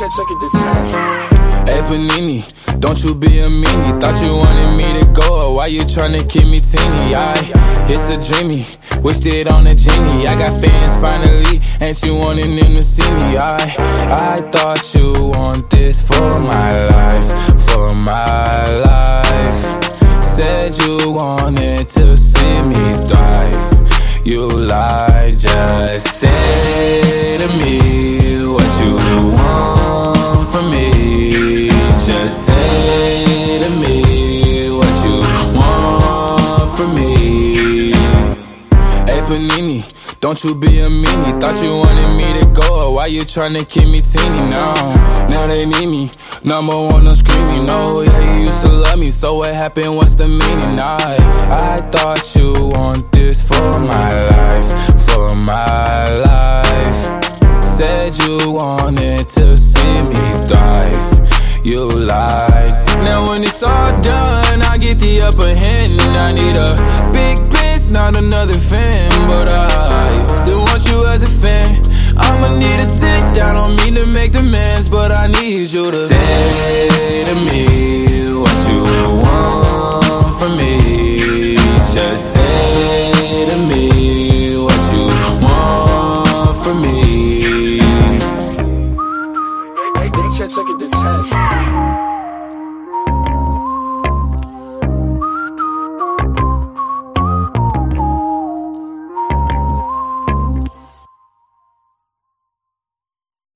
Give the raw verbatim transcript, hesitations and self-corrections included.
can't take it to ten. Hey Panini, don't you be a meanie. Thought you wanted me to go, why you tryna keep me teeny? I, it's a dreamy, wished it on a genie. I got fans finally, ain't you wanting them to see me? I, I thought you want this for my life, for my life. Said you wanted to see me thrive, you lied. Just say to me what you want from me. Just say to me what you want from me. Hey Panini, don't you be a meanie. Thought you wanted me to go, why you tryna keep me teeny now? Now they need me, number one, no screaming. No, yeah, you used to love me, so what happened, what's the meaning? I, I thought you want this for my life, for my life. Said you wanted to see me thrive, you lied. Now when it's all done, I get the upper hand. I need a big bitch, not another fan. But I still want you as a fan. I'ma need to sit down, don't mean to make demands, but I need you to say to me what you want from me. Just say to me what you want from me. They can't take it to ten.